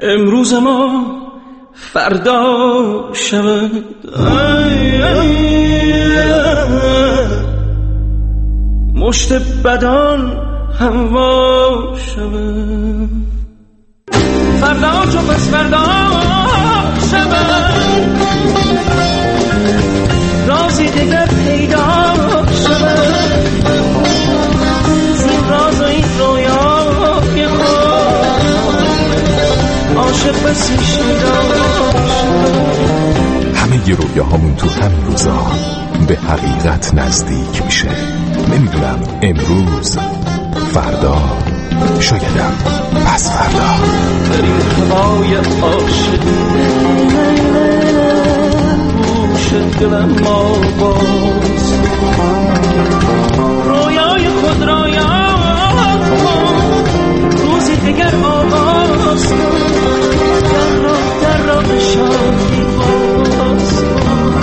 امروز ما فردا شود، مشت بدان هوا شود، فردا چو پس فردا شود، رازی دیگر پیدا شود، زین راز و این رویای عاشق بسی شیدا شود. همه ی رویاهامون تو همین روزا به حقیقت نزدیک میشه. نمیدونم امروز، فردا، شایدم پس فردا. در این هوای عاشق گوش دلم ما باز، رویای خود را یاد کن، روزی دیگر آغاز کن، در راه شادی باز کن.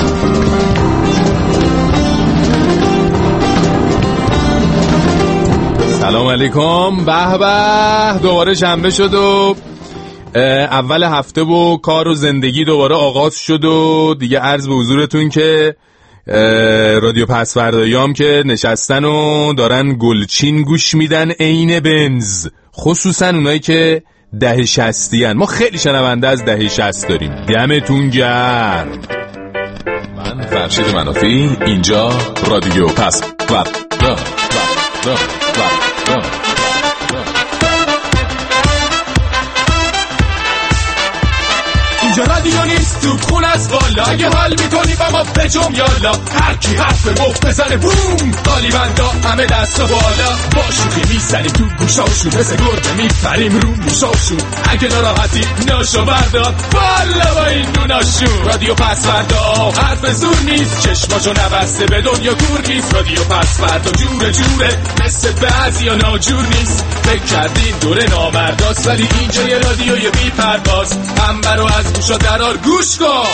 سلام علیکم. به به، دوباره شنبه شد و اول هفته و کار و زندگی دوباره آغاز شد و دیگه عرض به حضورتون که رادیو پسفرداییام که نشستن و دارن گلچین گوش میدن عین بنز، خصوصا اونایی که دهه 60 ان. ما خیلی شنونده از دهه 60 داریم. دمتون گرم. من فرشید منافی، اینجا رادیو پسفرداییام. اینجا رادیو نیست تو خون از بالا، اگه حال میکنی با ما بجم یالا، هر کی حرف مفت بزنه بوم، قالی بندا همه دست و بالا، با شوخی میزنیم تو گوشاشون، مثل گرده میپریم رو موشاشون، اگه ناراحتی ناشو بردار بالا با این دوناشون. رادیو پسفردا حرف زور نیست، چشماشو نبسته به دنیا کور نیست، رادیو پسفردا جوره جوره مثل بعضی ها ناجور نیست، فکر کردین دوره نامرداست ولی اینجا یه رادیوی بی پرواز، هم برو از گوشا درار گوش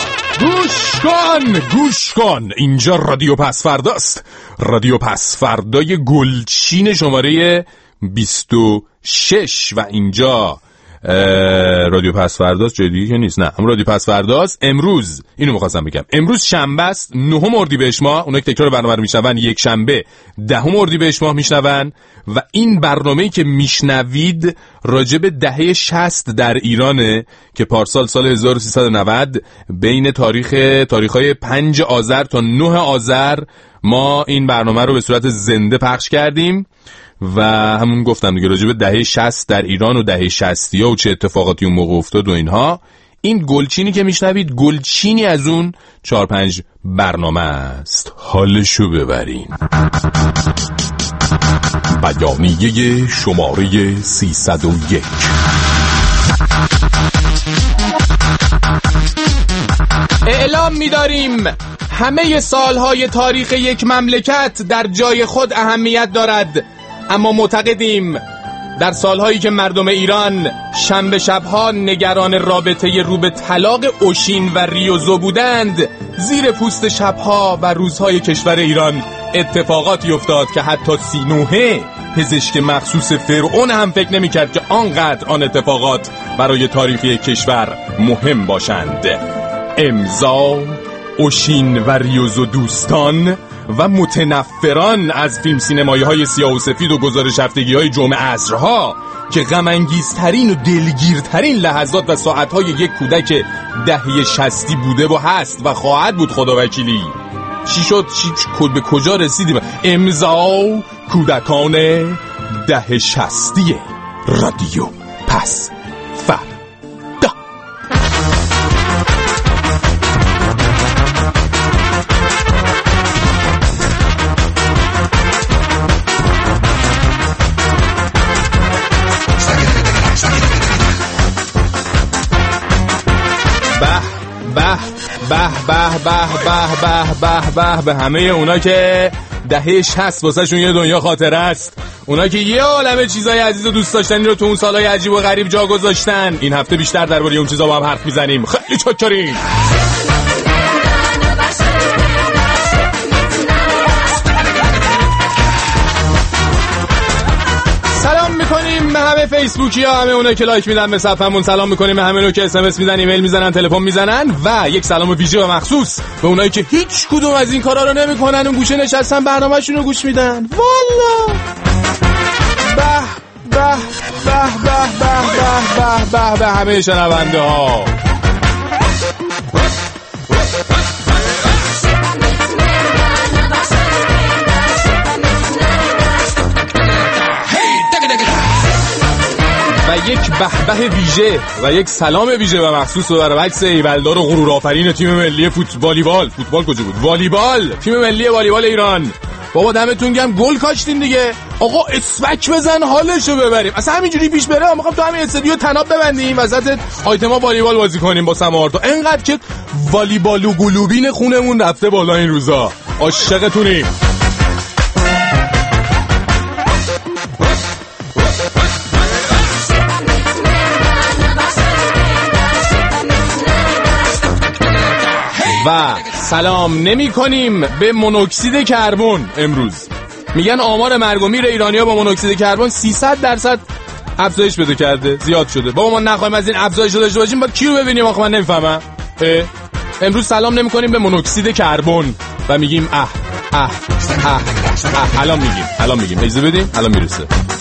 کن. اینجا رادیو پسفرداست، رادیو پسفردای گلچین شماره 26 و اینجا رادیو پسفرداست، جای دیگه که نیست. نه، هم رادیو پسفرداست. امروز اینو می‌خواستم بگم، امروز شنبه است، 9 اردیبهشت ماه. اونایی که تکرار برنامه رو میشنون یک شنبه 10 اردیبهشت ماه میشنون و این برنامه‌ای که میشنوید راجع به دهه 60 در ایرانه که پارسال سال 1390 بین تاریخ‌های 5 آذر تا 9 آذر ما این برنامه رو به صورت زنده پخش کردیم و همون گفتم دیگه راجع به دهه 60 در ایران و دهه 60ها و چه اتفاقاتی اون موقع افتاد و اینها. این گلچینی که میشنوید گلچینی از اون 4-5 برنامه است. حالشو ببرین. بیانیه شماره 301. اعلام می‌داریم همه سالهای تاریخ یک مملکت در جای خود اهمیت دارد، اما معتقدیم در سالهایی که مردم ایران شنبه شبها نگران رابطه رو به طلاق اوشین و ریوزو بودند، زیر پوست شبها و روزهای کشور ایران اتفاقاتی افتاد که حتی سینوحه پزشک مخصوص فرعون هم فکر نمی‌کرد که آنقدر آن اتفاقات برای تاریخ کشور مهم باشند. امضا اوشین و ریوزو دوستان و متنفران از فیلم سینمایی های سیاه و سفید و گزارش هفتگی های جمعه عصرها که غم انگیزترین و دلگیرترین لحظات و ساعتهای یک کودک دهه 60 بوده و هست و خواهد بود. خدا وکیلی چی شد؟ به کجا رسیدیم؟ امضا کودکان دهه 60 رادیو پس به همه اونا که دهه 60 واسه شون یه دنیا خاطره است، اونا که یه عالمه چیزای عزیز و دوست داشتنی رو تو اون سالهای عجیب و غریب جا گذاشتن. این هفته بیشتر درباره اون چیزا با هم حرف میزنیم. خیلی چاکرین. سلام میکنیم به همه همه فیسبوکیا، همه اونایی که لایک میدن به صفحمون سلام میکنیم، همه اونایی که اس ام اس میزنن، ایمیل میزنن، تلفن میزنن، و یک سلام ویژه و مخصوص به اونایی که هیچ کدوم از این کارا رو نمیکنن، اون گوشه نشستن برنامه‌شون رو گوش میدن. والا به به به به به به به به همه شنونده ها. و یک به ویژه و یک سلام ویژه و مخصوص برای عکس ایولدار و غرور آفرین تیم ملی فوتبال کجا بود؟ والیبال، تیم ملی والیبال ایران. بابا دمتون گرم، گل کاشتین دیگه. آقا اسمک بزن حالشو ببریم. اصلا همینجوری پیش بره ما تو همین استودیو تناب ببندیم وسط آیتما والیبال بازی کنیم با سمارتو. انقدر که والیبال و گلوبین خونمون رفته بالا این روزا. عاشقتونیم. و سلام نمی کنیم به مونوکسید کربن. امروز میگن آمار مرگ و میر ایرانی‌ها با مونوکسید کربن 300% افزایش پیدا کرده، زیاد شده. بابا ما نخوایم از این افزایش رو داشته باشیم، بعد کی رو ببینیم؟ آخه من نمیفهمم. امروز سلام نمی کنیم به مونوکسید کربن و میگیم الان میگیم اجازه بدیم، الان میرسه.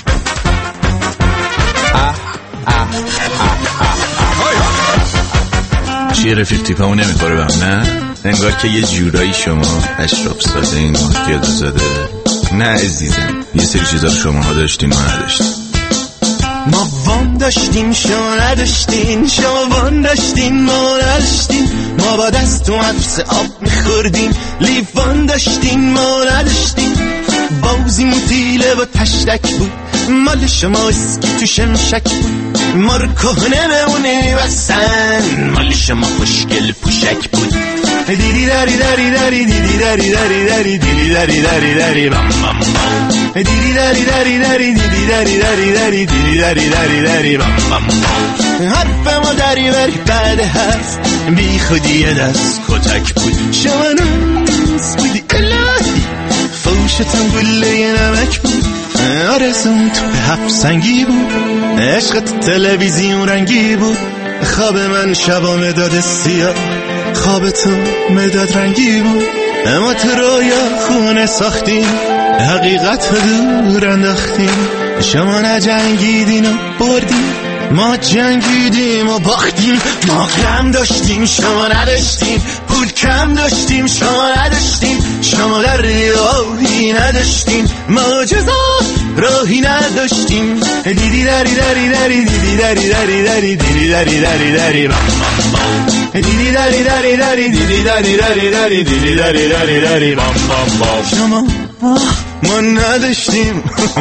چیه رفیق تیپمون نمیخوره بهم؟ نه انگار که یه جورایی شما اشراف ساده این مارکیت زده. نه عزیزم، یه سری چیزا رو شماها داشتین ما نداشتین. ما وام داشتیم شما نداشتین، شما وام داشتین ما نداشتین. ما با دست و حفظ آب میخوردیم، لیوان داشتین ما نداشتین. بازیمون تیله و تشتک بود، مال شما اسکی تو شمشک بود. ما رو کهنه بمونه وسن، مال شما خوشگل پوشک بود. دیدی داری داری داری دیدی داری داری داری دیدی داری داری داری بام بام بام. دیدی داری داری داری دیدی داری داری داری دیدی داری داری داری بام بام بام. حرف ما داری بری بعد حرف، بی خودی دست کتک بود. شما ناز بودی الهی، فوشتم گله نمک بود. آرزون تو به هفت سنگی بود، عشقت تلویزیون رنگی بود. خواب من شبا مداد سیاه، خواب تو مداد رنگی بود. اما تو رویا خونه ساختیم، حقیقت رو دور انداختیم. شما نجنگیدین و بردیم، ما جنگیدیم و باختیم. ما غم داشتیم شما نداشتیم، پول کم داشتیم شما نداشتیم. شما در راهی نداشتیم، معجزات راهی نداشتیم. دیدی داری داری داری دیدی داری داری داری دیدی داری داری داری بام بام بام. دیدی داری داری داری دیدی داری داری داری دیدی داری داری داری بام بام بام. شما ما نداشتیم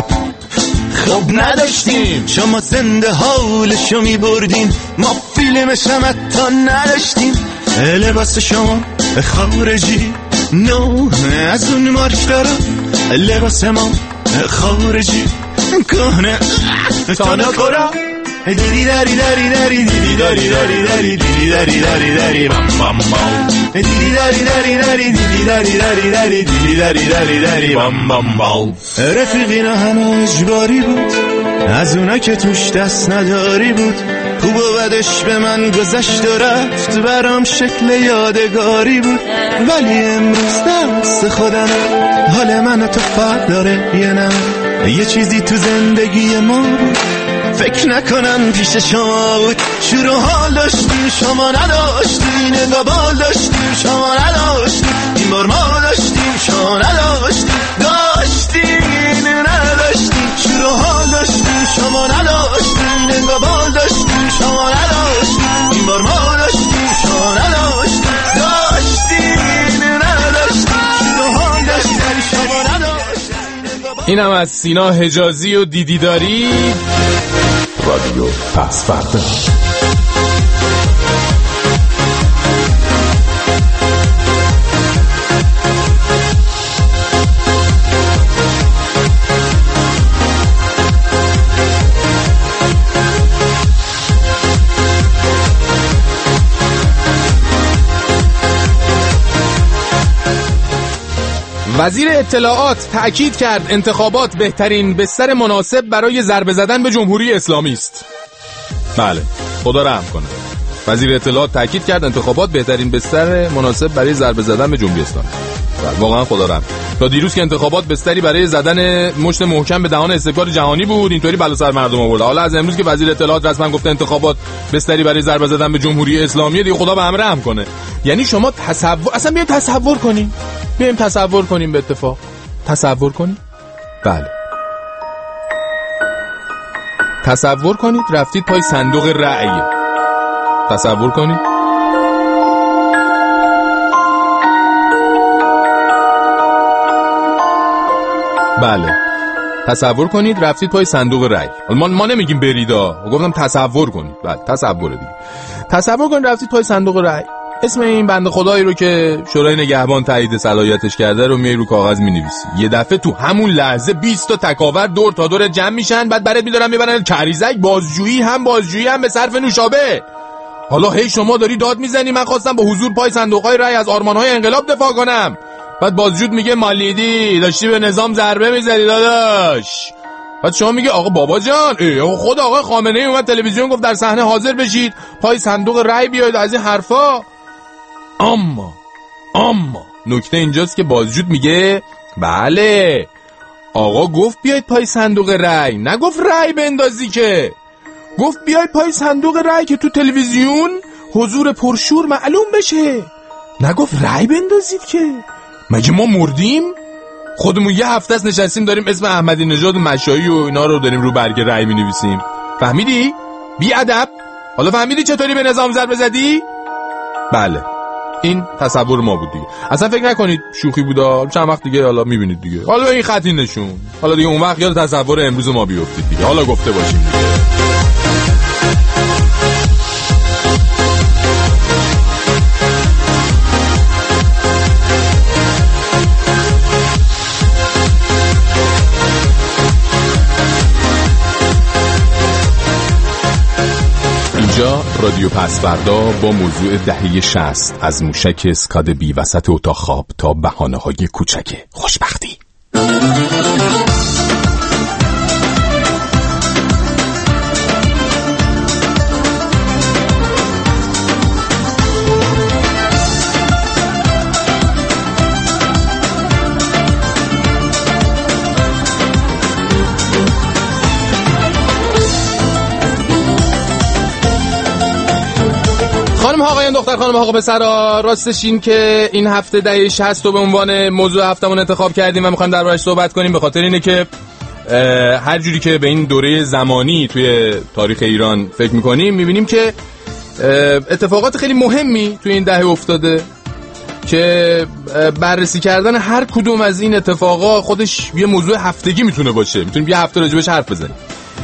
خوب نداشتیم. شما زنده حالشو می بردین، ما فیلم شمتا نداشتیم. لباس شما خارجی نو از اون مارک دارم، لباس ما خارجی کهنه تانا کرا. دیدی داری داری داری دیدی داری داری داری دیدی داری داری داری بام بام بام. دیدی داری داری داری دیدی داری داری داری دیدی داری داری داری بام بام بام. رفیقینا همه اجباری بود، از اونا که توش دست نداری بود. خوب و بدش به من گذشت و رفت، برام شکل یادگاری بود. ولی امروز دست خودمه، حال من و تو فرق داره یه نه. یه چیزی تو زندگی ما بود، فکر نکنم پیش شما بود. شور و حال داشتیم شما نداشتین، انگابال داشتیم شما نداشتین. این بار ما داشتیم شما نداشتین، داشتین نداشتین. شور و حال داشتیم شما نداشتین، انگابال داشتیم شما نداشتین. این بار ما داشتیم شما نداشتین، داشتین نداشتین. شور و حال داشتیم شما نداشتین. اینم از سینا حجازی و دیدی داری. رادیو پس فردا. وزیر اطلاعات تأکید کرد انتخابات بهترین بستر مناسب برای ضربه زدن به جمهوری اسلامی است. بله، خدا رحم کنه. وزیر اطلاعات تاکید کرد انتخابات بهترین بستر مناسب برای ضربه زدن به جمهوری اسلامی. واقعا خدا رحم. تا دیروز که انتخابات بستری برای زدن مشت محکم به دهان استکبار جهانی بود، اینطوری بلا سر مردم آورد. حالا از امروز که وزیر اطلاعات رسما گفته انتخابات بستری برای ضربه زدن به جمهوری اسلامی، دیگه خدا به هم رحم کنه. یعنی شما اصلا بیایم تصور کنیم. بیایم تصور کنیم به اتفاق. تصور کنیم. بله. تصور کنید رفتید پای صندوق رأی. تصور کنید. بله. تصور کنید رفتید پای صندوق رأی. ما نمیگیم بریدا، گفتم تصور کنید. بله، تصوره دیگه. تصور کنید رفتید پای صندوق رأی. اسم این بنده خدایی رو که شورای نگهبان تایید صلاحیتش کرده رو میای رو کاغذ مینویسی. یه دفعه تو همون لحظه 20 تا تکاور دور تا دور جمع میشن، بعد برات میذارن میبرن کریزک، بازجویی هم به صرف نوشابه. حالا هی شما داری داد میزنی من خواستم با حضور پای صندوق‌های رأی از آرمان‌های انقلاب دفاع کنم. بعد بازجوت میگه مالیدی داشتی به نظام ضربه میزدی داداش. بعد شما میگه آقا بابا جان، خود آقا خامنه‌ای اومد تلویزیون گفت در صحنه حاضر بشید، پای صندوق رأی بیاید، از این حرفا. اما نکته اینجاست که بازجوت میگه بله آقا گفت بیاید پای صندوق رأی، نگفت رأی بندازی، که گفت بیاید پای صندوق رأی که تو تلویزیون حضور پرشور معلوم بشه، نگفت رأی بندازید. که مگه ما مردیم؟ خودمون یه هفته است نشستیم داریم اسم احمدی نژاد و مشایی و اینا رو داریم رو برگ رأی می‌نویسیم. فهمیدی؟ بی ادب. حالا فهمیدی چطوری به نظام ضربه زدی؟ بله، این تصور ما بود دیگه. اصلا فکر نکنید شوخی بودا. چند وقت دیگه حالا میبینید دیگه. حالا این خطی نشون. حالا دیگه اون وقت یاد تصور امروز ما بیافتید دیگه. حالا گفته باشیم. اینجا رادیو پسوردا با موضوع دهه 60 از موشک اسکاد بی وسط اتاق خواب تا بهانه‌های کوچک خوشبختی. خانم ها آقایان دختر خانم آقا پسرا، راستش این که این هفته دهه 60 رو به عنوان موضوع هفتمون انتخاب کردیم و می‌خوایم دربارش صحبت کنیم به خاطر اینه که هر جوری که به این دوره زمانی توی تاریخ ایران فکر می‌کنیم می‌بینیم که اتفاقات خیلی مهمی توی این دهه افتاده که بررسی کردن هر کدوم از این اتفاقا خودش یه موضوع هفتگی میتونه باشه. میتونیم یه هفته راجبش حرف بزنیم.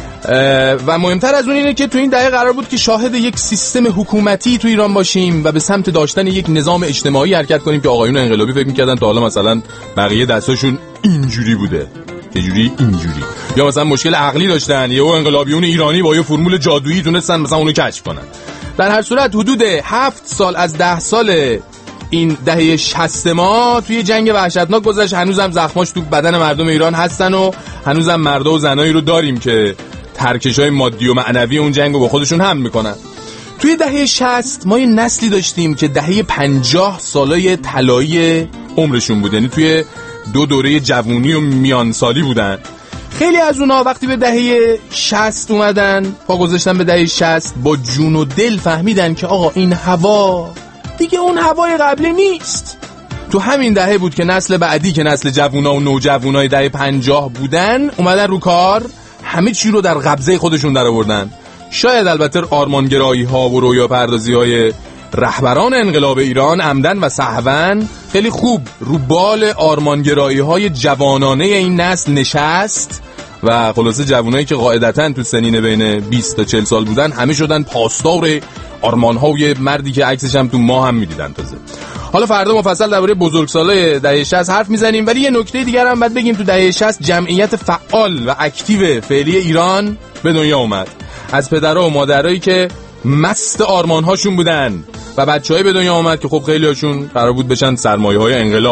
و مهمتر از اون اینه که تو این دهه قرار بود که شاهد یک سیستم حکومتی تو ایران باشیم و به سمت داشتن یک نظام اجتماعی حرکت کنیم که آقایون انقلابی فکر می‌کردن تا حالا مثلا بقیه دستاشون اینجوری بوده، اینجوری یا مثلا مشکل عقلی داشتن، یهو انقلابیون ایرانی با یه فرمول جادویی تونستن مثلا اونو کشف کنن. در هر صورت حدود 7 سال از 10 سال این دهه 60 ما توی جنگ وحشتناک گذشت. هنوزم زخماش تو بدن مردم ایران هستن و هنوزم مردا و زنایی رو داریم که ترکش‌های مادی و معنوی اون جنگ رو با خودشون حمل میکنن. توی دهه 60 ما یه نسلی داشتیم که دهه 50 سالای طلایی عمرشون بود، یعنی توی دو دوره جوونی و میانسالی بودن. خیلی از اونا وقتی به دهه 60 اومدن، پا گذاشتن به دهه 60، با جون و دل فهمیدن که آقا این هوا دیگه اون هوای قبلی نیست. تو همین دهه بود که نسل بعدی که نسل جوونا و نوجوانای دهه 50 بودن اومدن رو کار، همه چی رو در قبضه خودشون در آوردن. شاید البته آرمانگرایی ها و رویا پردازی های رهبران انقلاب ایران عمدن و سهواً خیلی خوب رو بال آرمانگرایی های جوانانه این نسل نشست و خلاصه جوانایی که قاعدتاً تو سنین بین 20 تا 40 سال بودن همه شدن پاسدار آرمان‌های مردی که عکسش هم تو ما هم می‌دیدن تازه. حالا فردا مفصل درباره بزرگسالای دهه 60 حرف میزنیم، ولی یه نکته دیگر هم باید بگیم. تو دهه 60 جمعیت فعال و اکتیو فعلی ایران به دنیا اومد، از پدرها و مادرایی که مست آرمان‌هاشون بودن و بچه‌ای به دنیا اومد که خب خیلی‌هاشون قرار بود بشن سرمایه‌های انقلاب.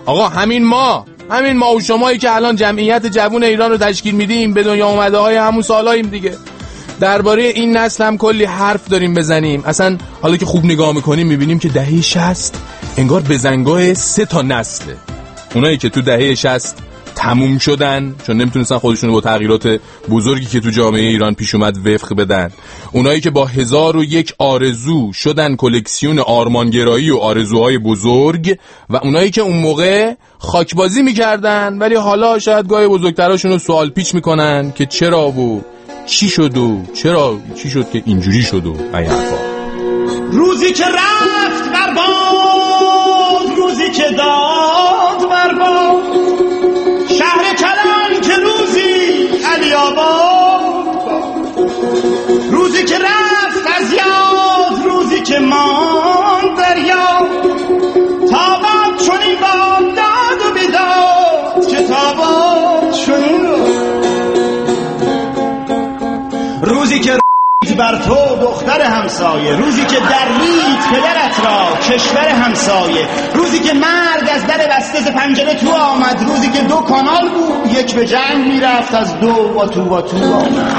آقا همین ما و شمایی که الان جمعیت جوان ایران رو تشکیل میدیم به دنیا اومده های همون سالاییم دیگه. درباره این نسل هم کلی حرف داریم بزنیم. اصلا حالا که خوب نگاه میکنیم میبینیم که دهه 60 انگار بزنگاه 3 تا نسله. اونایی که تو دهه 60 تموم شدن چون نمیتونستن خودشون با تغییرات بزرگی که تو جامعه ایران پیش اومد وفق بدن، اونایی که با 1001 آرزو شدن کلکسیون آرمانگرایی و آرزوهای بزرگ، و اونایی که اون موقع خاکبازی میکردن ولی حالا شاید گاهی بزرگتراشون رو سوال پیچ میکنن که چرا و چی شد و چی شد که اینجوری شد و این حرفا. روزی که رفت بر باد، روزی که داد بر باد، شهر کلان که روزی علی آباد، روزی که رفت از یاد، روزی که ماند در یاد، تاباد چنین باد داد و بیداد که تاباد چنین. روزی که بر تو دختر همسایه، روزی که درید پدرت را کشور همسایه، روزی که مرگ از در بسته ز پنجره تو آمد، روزی که 2 کانال بود یک به جنگ میرفت از 2 با تو آمد،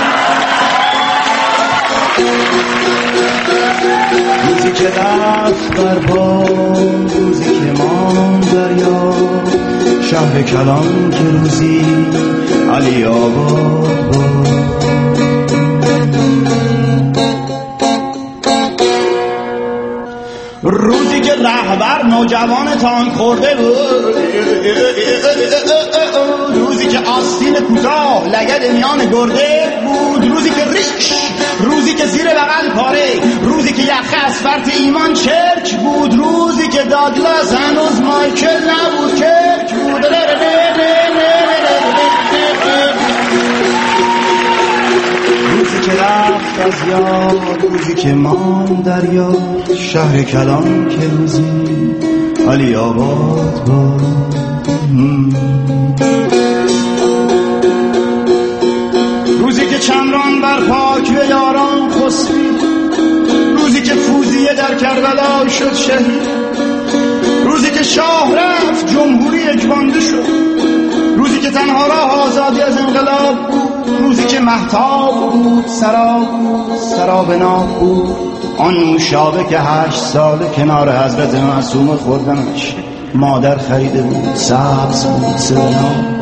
روزی که رفت بر باد، روزی که ماند در یاد، شهر کلان که روزی علی آباد بود. روزی که رهبر نوجوان تان خورده بود، روزی که آستین کوتاه لگد میان گرده بود، روزی که ریش، روزی که زیر بغل پاره، روزی که یخه اسفرت ایمان چرک بود، روزی که داگلاس هنوز مایکل نبود کرک بود. روزی که رفت از یاد، روزی که ماند در یاد، شهر کلان که روزی علی آباد بود. روزی که چمران بر پاک به یاران خسبید، روزی که فوزیه در کربلا شد شهید، روزی که شاه رفت جمهوری یکبانده شد، روزی که تنها راه آزادی از انقلاب بود، روزی که مهتاب بود سراب ناب بود، آن نوشابه که 8 ساله کنار حضرت معصومه خوردنش مادر خریده بود، سبز بود سرناب.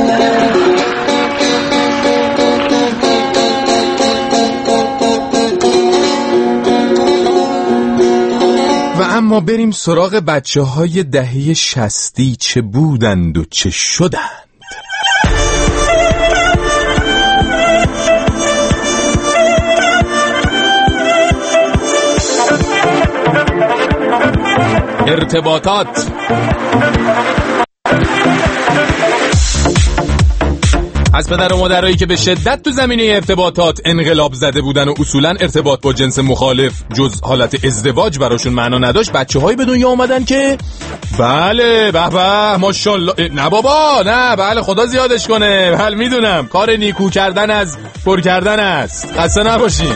و اما بریم سراغ بچه‌های دهه 60 چه بودند و چه شدند. ارتباطات. از پدر و مادرایی که به شدت تو زمینه ارتباطات انقلاب زده بودن و اصولا ارتباط با جنس مخالف جز حالت ازدواج براشون معنا نداشت، بچه‌هایی به دنیا اومدن که بله به ماشاءالله، نه بابا نه، بله خدا زیادش کنه، بله میدونم کار نیکو کردن از پر کردن است، خسته نباشین.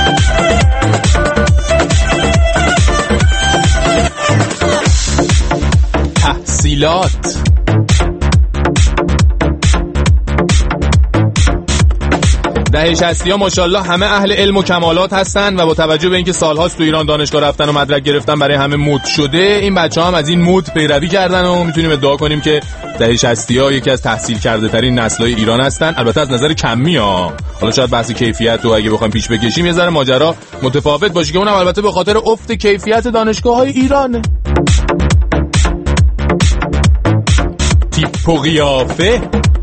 تحصیلات. دهه 60 ها ماشاءالله همه اهل علم و کمالات هستن و با توجه به اینکه سالهاست تو ایران دانشگاه رفتن و مدرک گرفتن برای همه مد شده، این بچه‌ها هم از این مد پیروی کردن و میتونیم ادعا کنیم که دهه 60 ها یکی از تحصیل کرده ترین نسل‌های ایران هستن. البته از نظر کمی ها، حالا شاید بحث کیفیت و اگه بخوایم پیش بکشیم یه ذره ماجرا متفاوت باشه که اونم البته به خاطر افت کیفیت دانشگاه‌های ایرانه. تیپ و قیافه.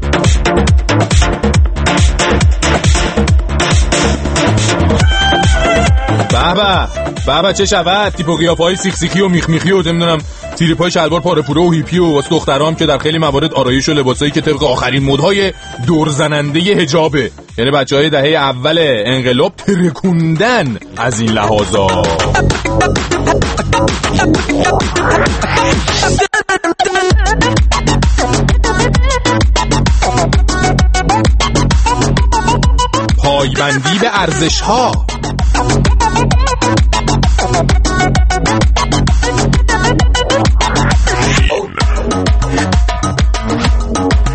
بابا چه شود، تیپ و قیافه‌های سیخسیخی و میخمیخی و نمیدونم تیریپای شلوار پاره پوره و هیپی و واسه دخترام که در خیلی موارد آرایش و لباسایی که طبق آخرین مدهای دورزننده حجابه، یعنی بچهای دهه اول انقلاب ترکوندن از این لحاظا. پایبندی به ارزش‌ها.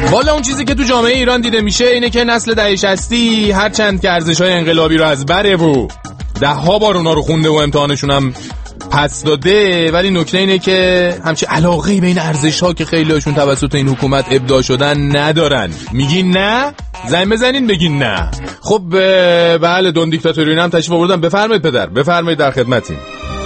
والا اون چیزی که تو جامعه ایران دیده میشه اینه که نسل دهه 60 هر چند که ارزش‌های انقلابی رو از بره و 10 بار اونا رو خونده و امتحانشون هم پس داده، ولی نکته اینه که همچین علاقه‌ای به این ارزش‌ها که خیلی‌هاشون توسط این حکومت ابداع شدن ندارن. میگین نه؟ زنگ بزنین بگین نه. خب بله دون دیکتاتوری هم تشریف آوردن. بفرمایید پدر، بفرمایید، در خدمتیم.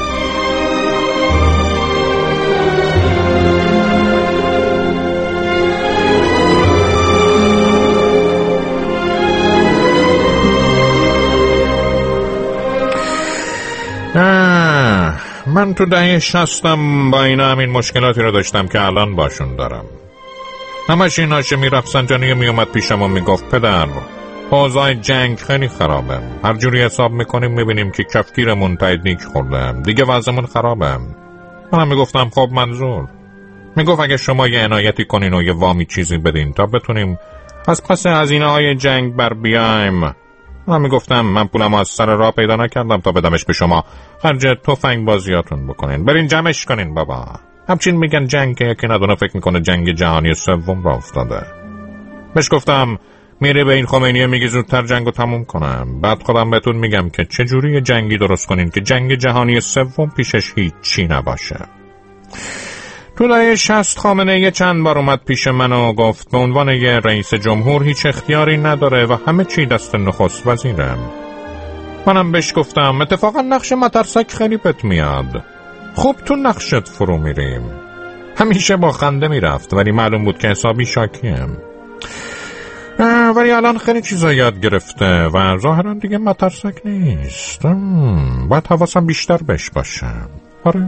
من تو دهه 60 با اینا همین مشکلاتی رو داشتم که الان باشون دارم. همش این هاشمی رفسنجانی میومد پیشم و میگفت پدر اوضاع جنگ خیلی خرابه، هر جوری حساب میکنیم میبینیم که کفگیرمون تایدنیک خورده، دیگه وضعمون خرابه. منم میگفتم خب منظور؟ میگفت اگه شما یه عنایتی کنین و یه وامی چیزی بدین تا بتونیم از پس هزینه‌های جنگ بر بیایم. من میگفتم من پولم از سر راه پیدا نکردم تا بدمش به شما، خرج تفنگ بازیاتون بکنین، برین جمعش کنین بابا. همچین میگن جنگ که یکی ندونه فکر میکنه جنگ جهانی سوم را افتاده. بهش گفتم میری به این خمینی میگی زودتر جنگو تموم کنم، بعد خودم بهتون میگم که چجوری جنگی درست کنین که جنگ جهانی سوم پیشش هیچ چی نباشه. تو دهه 60 خامنه یه چند بار اومد پیش من و گفت به عنوان یه رئیس جمهور هیچ اختیاری نداره و همه چی دست نخست وزیره. منم بهش گفتم اتفاقا نقش مترسک خیلی بهت میاد، خوب تو نقشت فرو میریم. همیشه با خنده میرفت ولی معلوم بود که حسابی شاکیم. ولی الان خیلی چیزا یاد گرفته و ظاهرا دیگه مترسک نیست. باید حواسم بیشتر بهش باشه. آره.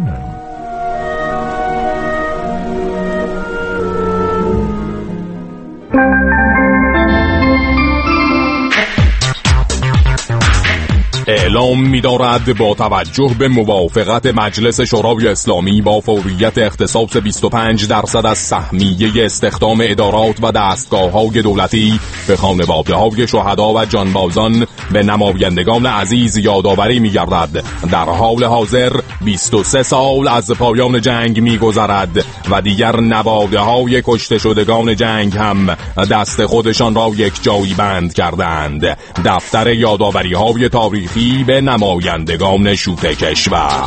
اعلام می‌دارد با توجه به موافقت مجلس شورای اسلامی با فوریت اختصاص 25% از سهمیه استخدام ادارات و دستگاه‌های دولتی به خانواده‌های شهدا و جانبازان به نمایندگان عزیز یادآوری می‌گردد. در حال حاضر 23 سال از پایان جنگ می‌گذرد و دیگر نواده‌های کشته شدگان جنگ هم دست خودشان را یک جایی بند کردند. دفتر یادآوری‌های تاریخی به نمایندگان شوت کشور.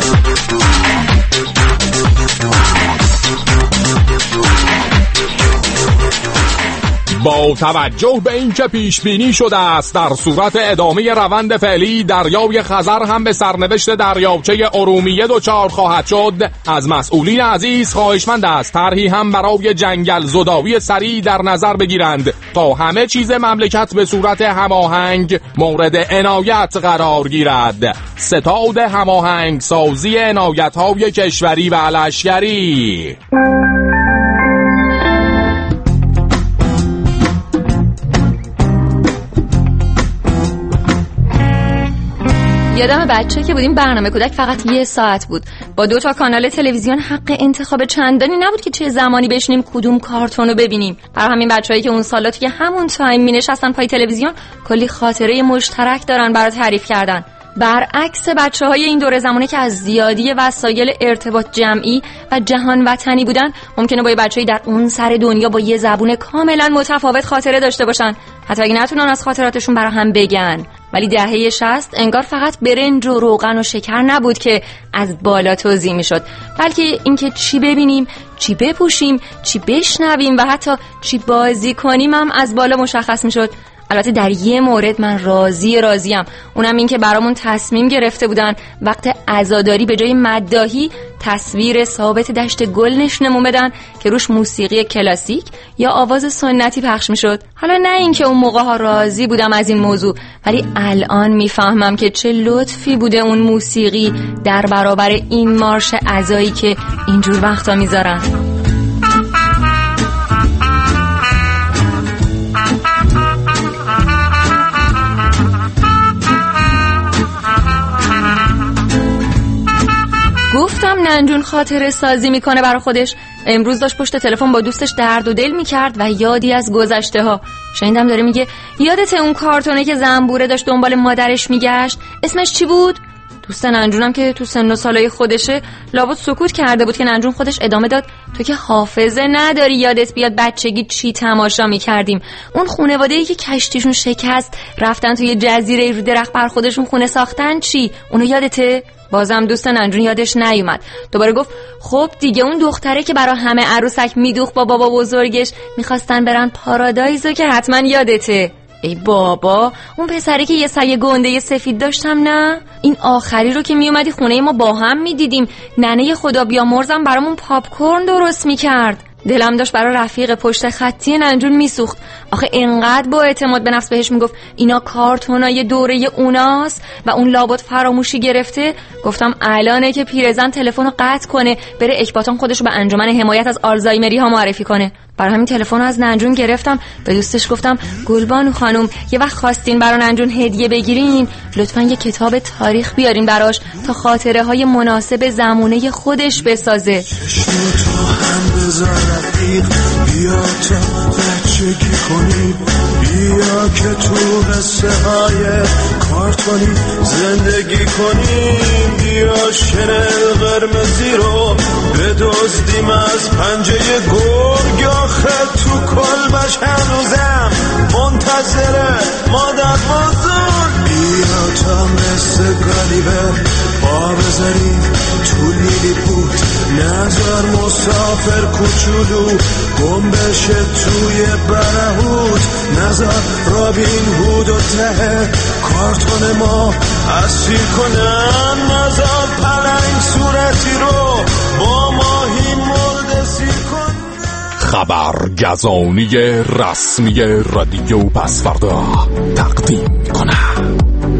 با توجه به اینکه پیش بینی شده است در صورت ادامه روند فعلی دریای خزر هم به سرنوشت دریاچه ارومیه دچار خواهد شد، از مسئولین عزیز خواهشمند است طرحی هم برای جنگل زدایی سریع در نظر بگیرند تا همه چیز مملکت به صورت هماهنگ مورد عنایت قرار گیرد. ستاد هماهنگ سازی عنایت‌های کشوری و لشکری. یادم بچه که بودیم برنامه کودک فقط 1 ساعت بود، با 2 کانال تلویزیون حق انتخاب چندانی نبود که چه زمانی بشینیم کدوم کارتون رو ببینیم. برای همین بچه‌هایی که اون سالا توی همون تایم می‌نشستن پای تلویزیون کلی خاطره مشترک دارن برای تعریف کردن. برعکس بچه‌های این دوره زمانی که از زیادی وسایل ارتباط جمعی و جهان وطنی بودن، ممکنه با بچه‌ای در اون سر دنیا با یه زبون کاملا متفاوت خاطره داشته باشن، حتی اگه نتونن از خاطراتشون برا هم بگن. ولی دهه 60 انگار فقط برنج و روغن و شکر نبود که از بالا توزیع میشد، بلکه اینکه چی ببینیم، چی بپوشیم، چی بشنویم و حتی چی بازی کنیم هم از بالا مشخص میشد. البته در یه مورد من راضیم، اونم این که برامون تصمیم گرفته بودن وقت عزاداری به جای مداحی تصویر ثابت دشت گل نشونمون بدن که روش موسیقی کلاسیک یا آواز سنتی پخش میشد. حالا نه این که اون موقع ها راضی بودم از این موضوع، ولی الان میفهمم که چه لطفی بوده اون موسیقی در برابر این مارش عزایی که اینجور وقتا میذارن. گفتم ننجون خاطره سازی میکنه برای خودش. امروز داشت پشت تلفن با دوستش درد و دل میکرد و یادی از گذشته ها. شنیدم داره میگه یادت اون کارتونه که زنبوره داشت دنبال مادرش میگشت، اسمش چی بود؟ دوست ننجونم که تو سن و سالای خودشه لابد سکوت کرده بود که ننجون خودش ادامه داد تو که حافظه نداری یادت بیاد بچگی چی تماشا میکردیم؟ اون خانواده‌ای که کشتیشون شکست رفتن توی جزیره رو درخت بر خودشون خونه ساختن چی؟ اونو یادته؟ بازم دوست ننجون یادش نیومد. دوباره گفت خب دیگه اون دختره که برای همه عروسک میدوخت با بابا بزرگش میخواستن برن پارادایزو که حتما یادته. ای بابا اون پسری که یه سگ گنده سفید داشتم نه؟ این آخری رو که میومدی خونه ما با هم میدیدیم ننه خدا بیامرزم برامون پاپکورن درست میکرد. دلم داشت برای رفیق پشت خطی ننجون میسوخت. آخه اینقدر با اعتماد به نفس بهش میگفت اینا کارتونای دوره اوناست و اون لابد فراموشی گرفته. گفتم الانه که پیرزن تلفن رو قطع کنه بره اکباتان خودش رو به انجمن حمایت از آلزایمری ها معرفی کنه. برای همین تلفن رو از ننجون گرفتم، به دوستش گفتم گلبانو خانم یه وقت خواستین برای ننجون هدیه بگیرین لطفاً یه کتاب تاریخ بیارین براش تا خاطره های مناسب زمونه خودش بسازه. بیا تا بچگی کنیم، بیا که تو قصه های کارتونی زندگی کنیم، بیا شنل قرمزی رو بدزدیم از پنجه گرگ، آخه تو کلبش هنوزم منتظره مادر بزرگ. بیا تا مثل گالیور پا بذاریم تو لیلی بود، نظر مسافر کوچولو گم بشه توی برهود، نظر رابین هود و ته کارتون ما اسیر کنن، نظر پلنگ صورتی رو با ماهی مرد سیر کنن. خبرگزانی رسمی رادیو پسوردا تقدیم کنم.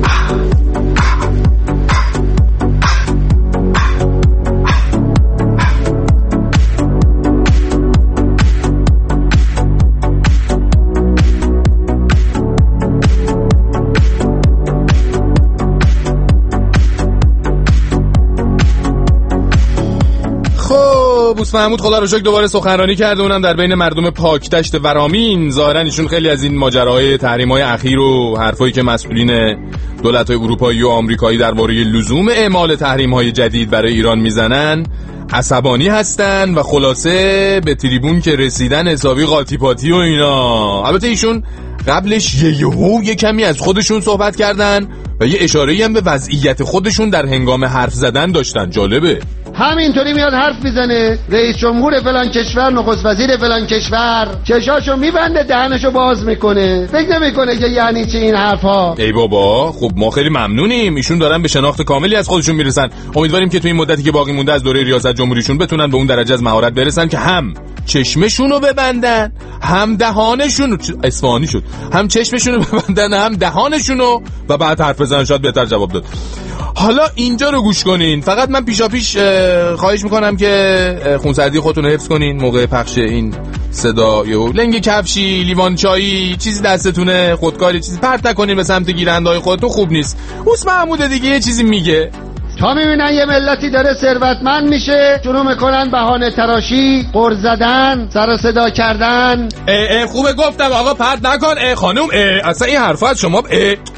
بوس محمود خدا رو شکر دوباره سخنرانی کرده، اونم در بین مردم پاکدشت ورامین. ظاهرا ایشون خیلی از این ماجراهای تحریم‌های اخیر و حرفایی که مسئولین دولت‌های اروپایی و آمریکایی درباره لزوم اعمال تحریم‌های جدید برای ایران میزنن عصبانی هستن و خلاصه به تریبون که رسیدن حسابی قاطی پاتی و اینا. البته ایشون قبلش یه کمی از خودشون صحبت کردن و یه اشاره‌ای هم به وضعیت خودشون در هنگام حرف زدن داشتن. جالبه همینطوری میاد حرف میزنه، رئیس جمهور فلان کشور، نخست وزیر فلان کشور، چشاشو میبنده دهنشو باز میکنه، فکر نمیکنه که یعنی چی این حرفا. ای بابا خب ما خیلی ممنونیم، ایشون دارن به شناخت کاملی از خودشون میرسن. امیدواریم که تو این مدتی که باقی مونده از دوره ریاست جمهوریشون بتونن به اون درجه از مهارت برسن که هم چشمشونو ببندن هم دهانشونو، اصفهانی شد، هم چشمشونو ببندن هم دهانشونو و بعد حرف بزنن، شاید بهتر جواب داد. حالا اینجا رو گوش کنین، فقط من پیشاپیش خواهش میکنم که خونسردی خودتون رو حفظ کنین موقع پخش این صدا. لنگ کفشی، لیوان چایی، چیزی دستتونه خودکاری چیزی پرت نکنین به سمت گیرنده‌های خودتون، خوب نیست. بوس محمود دیگه یه چیزی میگه، تا میبینن یه ملتی داره ثروتمند میشه شروع میکنن بهانه تراشی، قرض زدن، سر و صدا کردن. خوبه گفتم آقا پرت نکن. خانم اصلا این حرفا از شما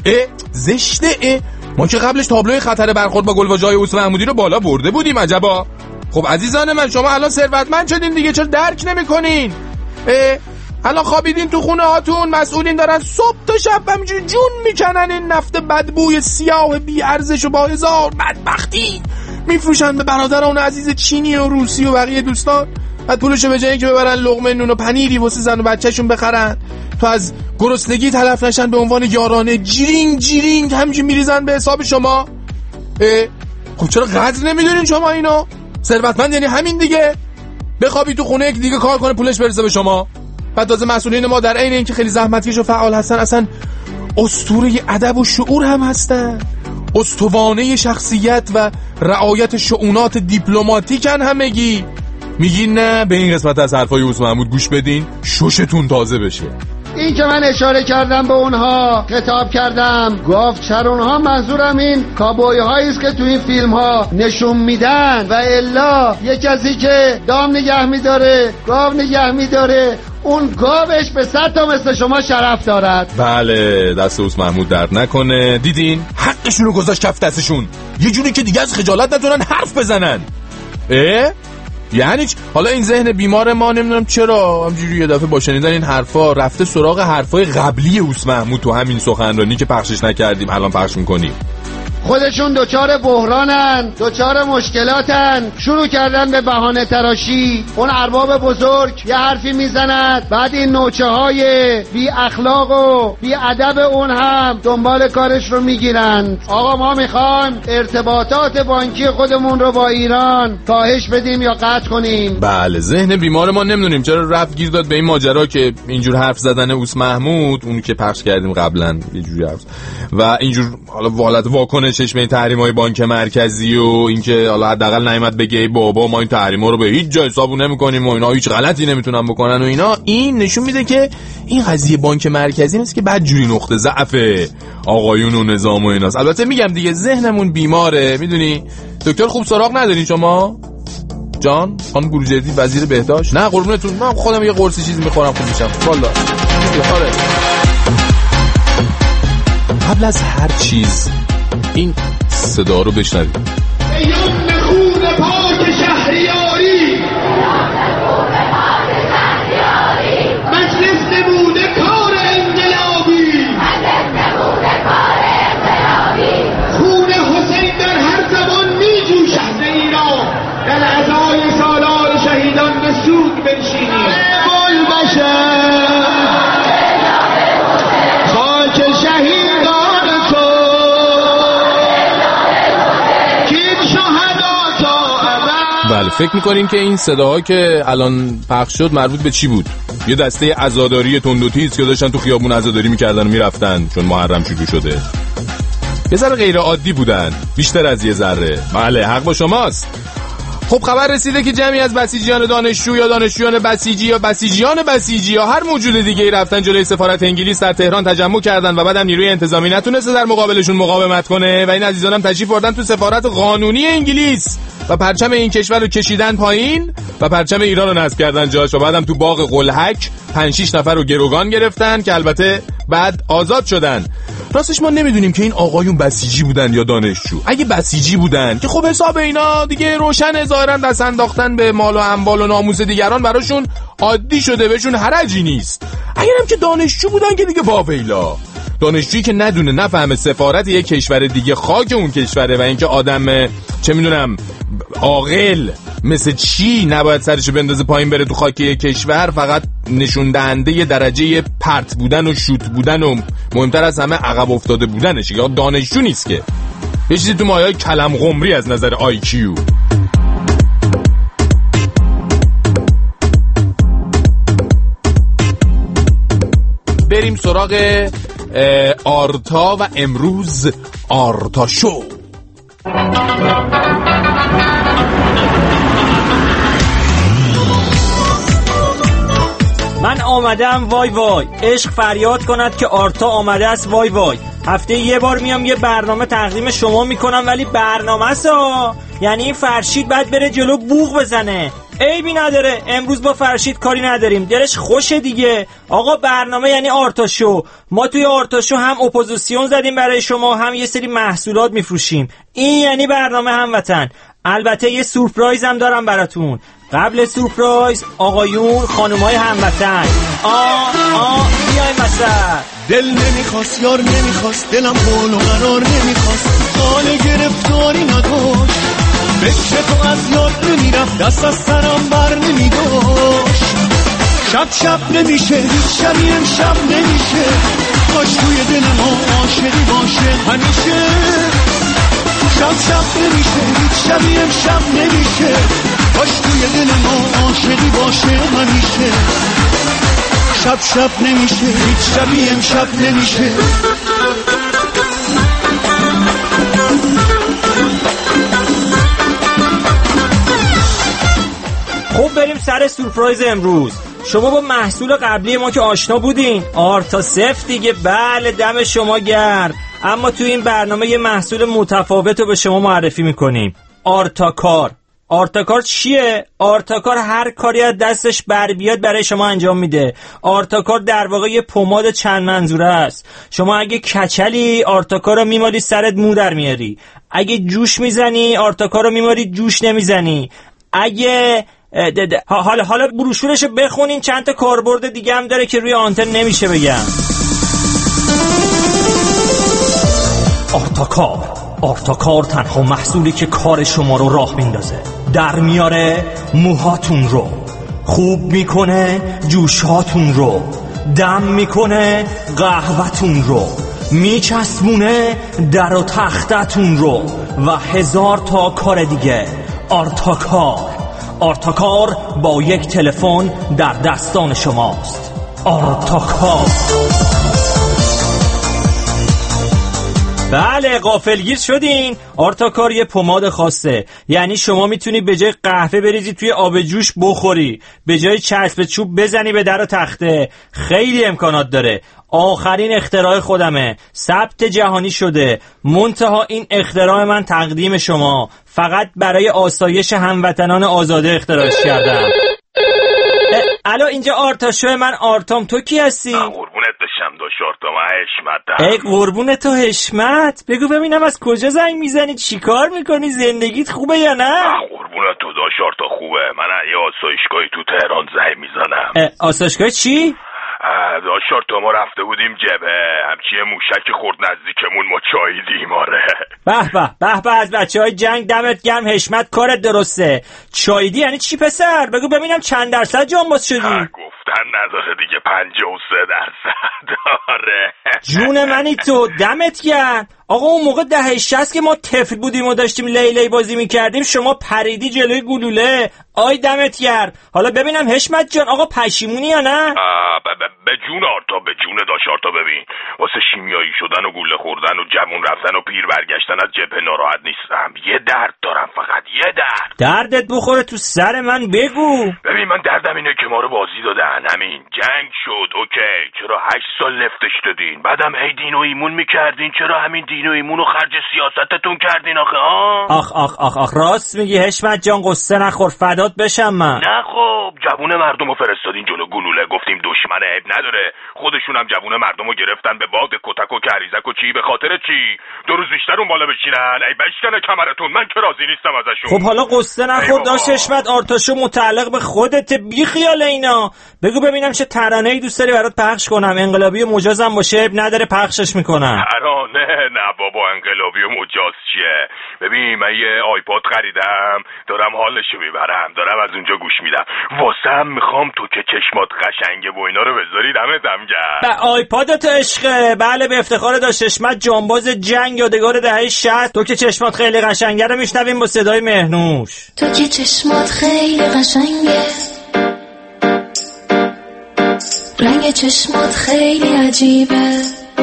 زشته. ما که قبلش تابلوی خطر برخورد با گلواژه‌های بوس محمودی رو بالا برده بودیم. عجبا. خب عزیزان من شما الان ثروتمند شدین دیگه، چرا درک نمی‌کنین؟ الان خوابیدین تو خونه هاتون، مسئولین دارن صبح تا شب همینجوری جون میکنن این نفت بدبوی سیاه بی ارزش و با هزار بدبختی میفروشن به برادران عزیز چینی و روسی و بقیه دوستان. بعد پولشو به جایی که ببرن لقمه نون و پنیری واسه زن و بچه‌شون بخرن تو از گرسنگی تلف نشن، به عنوان یارانه جیرینگ همینجوری میریزن به حساب شما. خب چرا قدر نمیدونین شما اینو؟ ثروتمند یعنی همین دیگه، بخوابی تو خونه یک دیگه کار کنه پولش برسه به شما. بعد تازه مسئولین ما در عین اینکه خیلی زحمتکش و فعال هستن اصلا اسطوره ادب و شعور هم هستن، استوانه شخصیت و رعایت شؤونات دیپلماتیکن همگی. میگین نه به این قسمت از حرفای بوس محمود گوش بدین شوشتون تازه بشه. این که من اشاره کردم به اونها، خطاب کردم، گفت چرونها، منظورم این کابوی هایی است که تو این فیلم ها نشون میدن و الا یک کسی که دام نگه میداره، گاو نگه میداره، اون گاوش به 100 تا مثل شما شرف دارد. بله دست اوس محمود درد نکنه. دیدین حقشون رو گذاشت کف دستشون، یه جوری که دیگه از خجالت نتونن حرف بزنن. یعنی حالا این ذهن بیمار ما نمیدونم چرا همجوری یه دفعه با شنیدن این حرفا رفته سراغ حرفای قبلی اوس محمود تو همین سخنرانی که پخشش نکردیم الان پخش میکنیم. خودشون دوچار بحرانن، دوچار مشکلاتن، شروع کردن به بهانه تراشی. اون ارباب بزرگ یه حرفی میزند، بعد این نوچه های بی اخلاق و بی ادب اون هم دنبال کارش رو میگیرند. آقا ما میخوایم ارتباطات بانکی خودمون رو با ایران کاهش بدیم یا قطع کنیم. بله ذهن بیمار ما نمیدونیم چرا رفت گیر داد به این ماجرا که اینجور حرف زدن اوس محمود، اون که پخش کردیم قبلا یه جوری حرف و اینجور حالا حالت واکنشش به این تحریم‌های بانک مرکزی و اینکه حالا حداقل نعمت بگه ای بابا ما این تحریم‌ها رو به هیچ جای حسابو نمی‌کنیم و اینا هیچ غلطی نمیتونن بکنن و اینا، این نشون میده که این قضیه بانک مرکزی مثل که بدجوری نقطه ضعف آقایون و نظام و ایناست. البته میگم دیگه ذهنمون بیماره، میدونی دکتر خوب سراغ ندارین شما جان خانم گروجردی وزیر بهداشت؟ نه قربونتون من خودم یه قرصی چیزی میخورم خوب میشم والله. آره قبل از هر چیز این صدا رو بشنوید. ایام خون پاک شهریاری مجلس نموده کار انقلابی خون حسین در هر زمان می جوشد ایران در عزای سالار شهیدان به سوگ بنشینیم. بل بشر خاک شهیدان تو بله فکر میکنین که این صداها که الان پخش شد مربوط به چی بود؟ یه دسته عزاداری تند و تیز که داشتن تو خیابون عزاداری میکردن و میرفتن چون محرم شروع شده. یه ذره غیر عادی بودن بیشتر از یه ذره. بله حق با شماست. خب خبر رسیده که جمعی از بسیجیان دانشجو یا دانشجویان بسیجی یا بسیجیان بسیجی یا هر موجود دیگه‌ای رفتن جلوی سفارت انگلیس در تهران تجمع کردن و بعدم نیروی انتظامی نتونسته در مقابلشون مقاومت کنه و این عزیزانم تشریف بردن تو سفارت قانونی انگلیس و پرچم این کشور رو کشیدن پایین و پرچم ایران رو نصب کردن جاش و بعدم تو باغ قلهک 5-6 نفر رو گروگان گرفتن که البته بعد آزاد شدن. راستش ما نمیدونیم که این آقایون بسیجی بودن یا دانشجو. اگه بسیجی بودن که خب حساب اینا دیگه روشن، ظاهرا دست انداختن به مال و اموال و ناموس دیگران براشون عادی شده، بهشون حرجی نیست. اگرم که دانشجو بودن که دیگه واویلا. دانشجویی که ندونه نفهمه سفارت یک کشور دیگه خاک اون کشوره و اینکه آدم چه میدونم عاقل مثل چی نباید سرشو بندازه پایین بره تو خاک یک کشور، فقط نشون دهنده درجه پرت بودن و شوت بودن و مهمتر از همه عقب افتاده بودنشه. یا دانشجو نیست که یه چیزی تو مایه‌های کلم قمری از نظر IQ. بریم سراغ آرتا و امروز آرتا شو. من آمدم وای وای، عشق فریاد کند که آرتا آمده است وای وای. هفته یه بار میام یه برنامه تقدیم شما میکنم ولی برنامه سا یعنی این فرشید باید بره جلو بوق بزنه. عیبی نداره، امروز با فرشید کاری نداریم، دلش خوشه دیگه. آقا برنامه یعنی آرتا شو. ما توی آرتا شو هم اپوزیسیون زدیم برای شما، هم یه سری محصولات میفروشیم. این یعنی برنامه هموطن. البته یه سورپرایز هم دارم براتون. قبل سورپرایز آقایون خانمای هموطن بیاین مثلا. دل نمیخواست یار نمیخواست، دلم حال و قرار نمیخواست، حال گرفتاری نداشت، فکر تو از یاد نمیرفت، دست از سرم بر نمیداشت. شب نمیشه، هیچ شبی امشب نمیشه، کاش توی دل ما عاشقی باشه همیشه. شب نمیشه، هیچ شبی امشب نمیشه، کاش توی دل ما عاشقی باشه همیشه. شب نمیشه، هیچ شبی امشب نمیشه. خب بریم سر سورپرایز امروز. شما با محصول قبلی ما که آشنا بودین، آرتا صفر دیگه. بله دم شما گرم. اما تو این برنامه یه محصول متفاوت رو به شما معرفی میکنیم، آرتا کار. آرتاکار چیه؟ آرتاکار هر کاری از دستش بر بیاد برای شما انجام میده. آرتاکار در واقع یه پماد چند منظوره است. شما اگه کچلی آرتاکار رو میمالی سرت مو در میاری، اگه جوش میزنی آرتاکار رو میمالی جوش نمیزنی، اگه حالا بروشورشو بخونین، چند تا کاربرد دیگه هم داره که روی آنتن نمیشه بگم. آرتاکار تنها محصولی که کار شما رو راه میندازه، در میاره موهاتون رو، خوب میکنه جوشاتون رو، دم میکنه قهوه‌تون رو، میچسبونه در و تختتون رو و 1000 تا کار دیگه. آرتاکار با یک تلفن در دستان شماست. آرتاکار. بله، غافلگیر شدین. آرتاکار یه پماد خاصه، یعنی شما میتونی به جای قهوه بریزی توی آب جوش بخوری، به جای چسب چوب بزنی به در و تخته. خیلی امکانات داره. آخرین اختراع خودمه، ثبت جهانی شده. منتها این اختراع من تقدیم شما، فقط برای آسایش هموطنان آزاده اختراعش کردم. الو، اینجا آرتاشو، من آرتام. تو کی هستی؟ قربونت بشم داشت آرتام، حشمتم. ای قربون تو حشمت. بگو ببینم از کجا زنگ میزنی، چی کار میکنی، زندگیت خوبه یا نه؟ قربونت تو داشت آرتا، خوبه. من یه آسایشگاهی تو تهران زنگ میزنم. آسایشگاه چی؟ داشت آرتا، ما رفته بودیم جبهه، همچی موشک خورد نزدیکمون، ما چاییدیم. آره. به به از بچهای جنگ دمت گرم حشمت، کارت درسته. چاییدی یعنی چی پسر؟ بگو ببینم چند درصد جانباز شدی؟ گفتن نداره دیگه، 53%. آره. جون منی تو، دمت گرم. آقا اون موقع دهه 60 که ما طفل بودیم و داشتیم لیلی بازی میکردیم، شما پریدی جلوی گلوله. آی دمت گرم. حالا ببینم حشمت جان، آقا پشیمونی یا نه؟ به جون آرتا، به جون داشت آرتا. ببین، واسه شیمیایی شدن و گوله خوردن و جوون رفتن و پیر برگشتن از جبهه ناراحت نیستم. یه درد دارم، فقط یه درد. دردت بخوره تو سر من، بگو. ببین، من دردم اینه که ما رو بازی دادن، همین جنگ شد. اوکی، چرا 8 سال لفتش دادین؟ بعدم هی دین و ایمون میکردین، چرا همین دین و ایمون رو خرج سیاستتون کردین آخه؟ آخ راست میگی حشمت جان، قصه نخور، فدات بشم من. نه خب، جوون مردم رو فرستادین جلو گلوله، گفتیم دشمن عیب نداره. خودشونم جوون مردم رو گرفتن به باد کتک و کریزک و چی. به خاطر چی؟ 2 روز بیشتر اون بالا بشینن؟ ای بشکنه کمرتون، من که راضی نیستم ازشون. خب حالا قصه نخور داشت حشمت، آرتاشو متعلق به خودت، بی خیال اینا. بگو ببینم چه ترانه‌ای دوست داری برات پخش کنم، انقلابی و مجازم باشه، عیب نداره پخشش میکنم. ترانه؟ نه بابا، انقلابی و مجاز چیه؟ ببین، من یه آیپاد خریدم، دارم حالشو میبرم، دارم از اونجا گوش میدم. واسم میخوام تو که چشمات قشنگه و اینا رو بذاری دمتم گرم. آیپادت عشقه. بله، به افتخار داشت حشمت، جانباز جنگ یادگار دهه 60. تو که چشمات خیلی قشنگه رو میشنویم با صدای مهنوش. تو که چشمات خیلی قشنگه، رنگ چشمات خیلی عجیبه،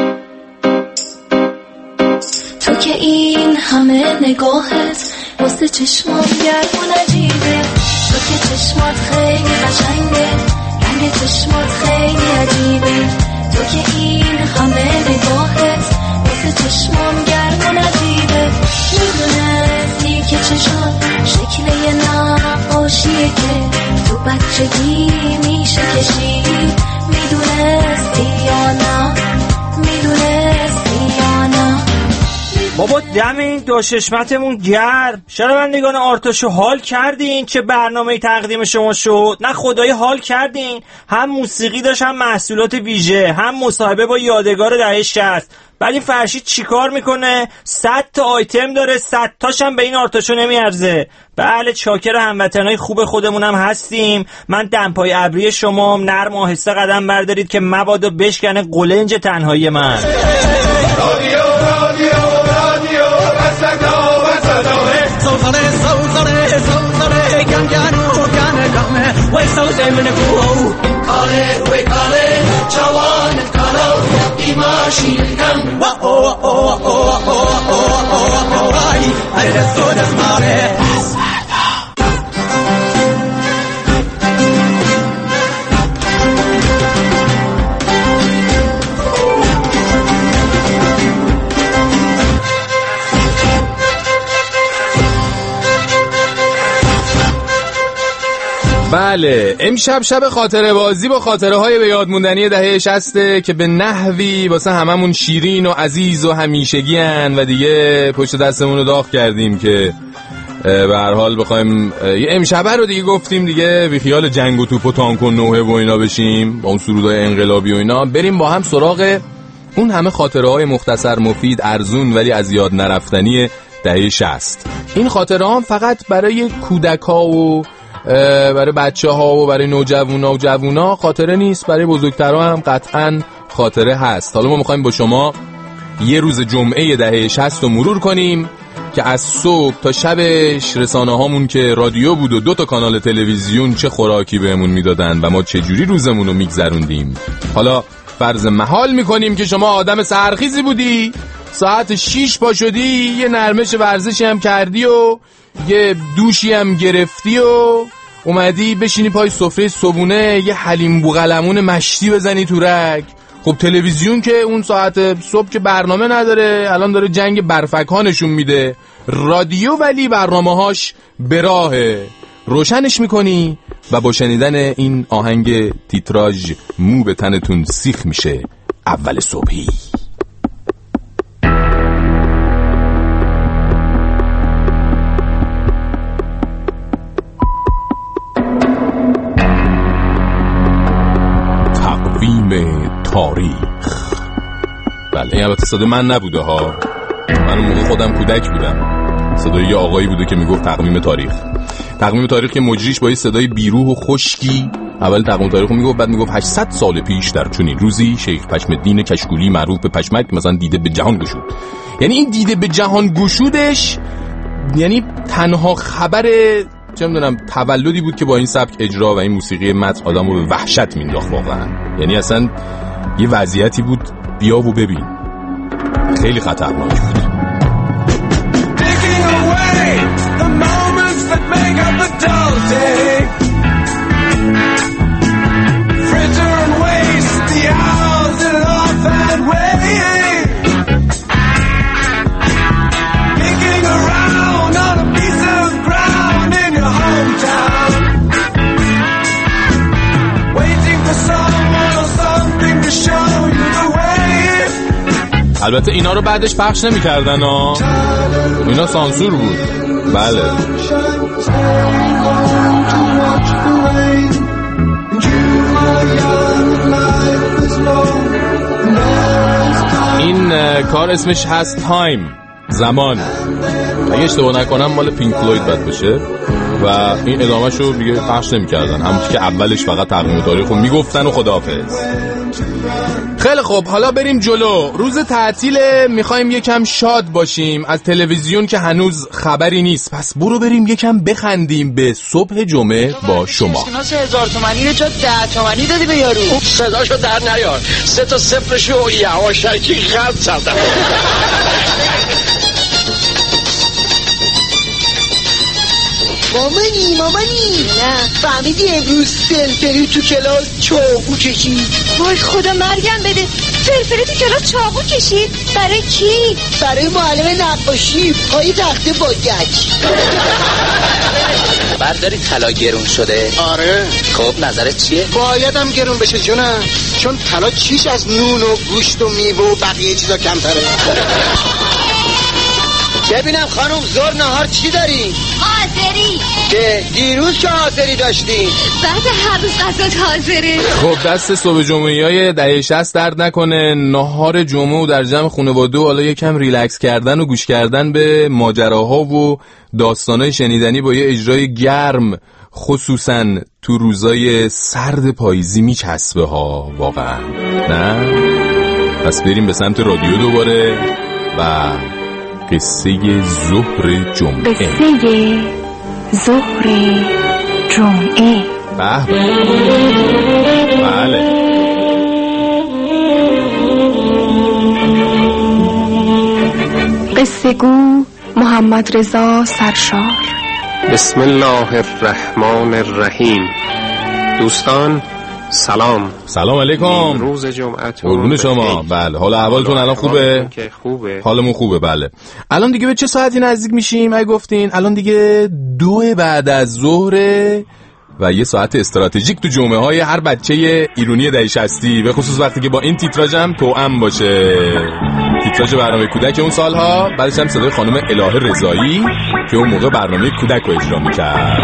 تو که این همه نگاهت واسه چشمات گرم و نجیبه، تو که چشمات خیلی قشنگه، رنگ چشمات خیلی عجیبه، تو که این همه نگاهت واسه چشمام گرم و نجیبه. میدونستی که چشمات شکل یه نقاشیه که تو بچگی میشه کشید؟ میدونستی یا نه؟ میدونستی یا نه؟ بابا دم این دو چشمتمون گرم. شنوندگان آرتاشو حال کردین چه برنامه‌ای تقدیم شما شد؟ نه خدایی حال کردین. هم موسیقی داشت، هم محصولات ویژه، هم مصاحبه با یادگار دهه 60. بعد این فرشید چیکار میکنه؟ 100 تا آیتم داره، 100 تاش هم به این آرتاشو نمیارزه. بله، چاکر هموطنای خوب خودمونم هستیم. من دمپای ابری شما، نرم آهسته قدم بردارید که مبادا بشکنه قلنج تنهایی من. بله، امشب شب خاطره بازی با خاطره های به یاد موندنی دهه 60 که به نحوی واسه هممون شیرین و عزیز و همیشگی ان و دیگه پشت دستمون رو داغ کردیم که به هر حال بخوایم یه امشبه رو دیگه گفتیم دیگه بی خیال جنگ و توپ و تانک و نوحه و اینا بشیم با اون سرودای انقلابی و اینا، بریم با هم سراغ اون همه خاطره های مختصر مفید ارزون ولی از یاد نرفتنی دهه 60. این خاطره ها فقط برای کودک ها و برای بچه ها و برای نوجوانا و جوونا خاطره نیست، برای بزرگترها هم قطعا خاطره هست. حالا ما میخوایم با شما یه روز جمعه دهه 60 رو مرور کنیم که از صبح تا شبش رسانه هامون که رادیو بود و 2 تا کانال تلویزیون چه خوراکی بهمون میدادن و ما چه جوری روزمون رو میگذروندیم. حالا فرض محال میکنیم که شما آدم سحرخیزی بودی، ساعت 6 پا شدی، یه نرمش ورزشی هم کردی و یه دوشی هم گرفتی و اومدی بشینی پای سفره صبونه یه حلیم بوقلمون مشتی بزنی تو رگ. خب تلویزیون که اون ساعت صبح که برنامه نداره، الان داره جنگ برفک ها نشون میده. رادیو ولی برنامه‌هاش به راهه، روشنش میکنی و با شنیدن این آهنگ تیتراژ مو به تنتون سیخ میشه. اول صبحی تاریخ. بله این البته صدای من نبوده ها، من اون موقع خودم کودک بودم، صدای یه آقایی بوده که میگفت تقویم تاریخ. تقویم تاریخ که مجریش با یه صدای بیروح و خشکی اول تقویم تاریخ رو میگفت، بعد میگفت 800 سال پیش در چنین روزی شیخ پشمالدین کشکولی معروف به پشمک مثلا دیده به جهان گشود. یعنی این دیده به جهان گشودش یعنی تنها خبر چه میدونم تولدی بود که با این سبک اجرا و این موسیقی متن آدمو به وحشت مینداخت واقعا. یعنی اصلا یه وضعیتی بود بیا و ببین، خیلی خطرناک بود. البته اینا رو بعدش پخش نمی کردن ها، اینا سانسور بود. بله این کار اسمش هست تایم، زمان. اگه اشتباه نکنم مال پینک فلوید باید باشه و این ادامهش رو دیگه پخش نمی کردن، همونطور که اولش فقط تقویم تاریخ رو میگفتن و خداحافظ. خیلی خوب، حالا بریم جلو. روز تعطیل، میخوایم یکم شاد باشیم، از تلویزیون که هنوز خبری نیست، پس برو بریم یکم بخندیم به صبح جمعه با شما. 1000 تومانی رو جا 10 تومانی دادی به یارو. صداشو در نیار، 3 تا صفرشو یواشکی خرد زدم. مامانی نه فهمیدی امروز فلفلی تو کلاس چاقو کشید؟ وای خدا مرگم بده، فلفلی تو کلاس چاقو کشید؟ برای کی؟ برای معلم نقاشی پای تخته با گچ. برداری طلا گرون شده؟ آره. خب نظرت چیه؟ بایدم گرون بشه جونم، چون طلا چیش از نون و گوشت و میوه و بقیه چیزا کمتره. ببینم خانم زور نهار چی داری؟ حاضری. که دیروز که حاضری داشتی؟ بعد هر روز غذات حاضره. خب دست صبح جمعه‌ای های دهه 60 درد نکنه. نهار جمعه و در جمع خانواده و حالا یکم ریلکس کردن و گوش کردن به ماجراها و داستانای شنیدنی با یه اجرای گرم، خصوصا تو روزای سرد پاییزی میچسبه ها واقعا، نه؟ پس بریم به سمت رادیو دوباره و قصه ظهر جمعه. قصه ظهر جمعه. بله. قصه گو محمد رضا سرشار. بسم الله الرحمن الرحیم. دوستان سلام علیکم. روز جمعتون قربون شما. بله حالا احوالتون الان خوبه؟ حالمون خوبه. بله الان دیگه به چه ساعتی نزدیک میشیم؟ اگه گفتین الان دیگه 2 بعد از ظهر و یه ساعت استراتژیک تو جمعه های هر بچه ایرانی دهه 60، به خصوص وقتی که با این تیتراژ هم توأم باشه. تیتراژ برنامه کودک اون سالها. بعدش هم صدای خانم الهه رضایی که اون موقع برنامه کودک رو اجرا میکرد.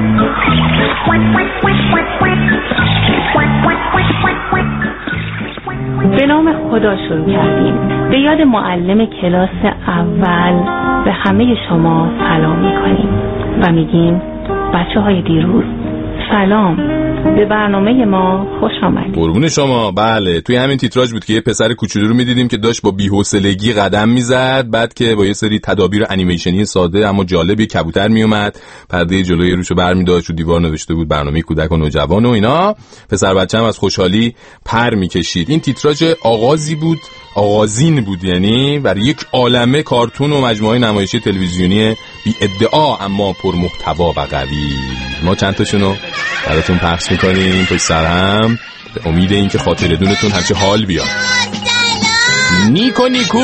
به نام خدا شروع کردیم. به یاد معلم کلاس اول به همه شما سلام میکنیم و میگیم بچه های دیروز سلام، به برنامه ما خوش آمدید. قربون شما. بله، توی همین تیتراژ بود که یه پسر کوچولو رو میدیدیم که داشت با بی‌حوصلگی قدم میزد، بعد که با یه سری تدابیر انیمیشنی ساده اما جالب یه کبوتر میومد، پرده جلوی روشو برمی‌داشت، رو دیوار نوشته بود برنامه کودک و نوجوان و اینا. پسر بچه‌م از خوشحالی پر میکشید. این تیتراژ آغازین بود، یعنی برای یک عالمه کارتون و مجموعه نمایشی تلویزیونی بی ادعا اما پر محتوا و قوی. ما چند تاشونو براتون پخش میکنیم پشت سر هم، به امید اینکه خاطرتونتون همچه حال بیاد. نیکو نیکو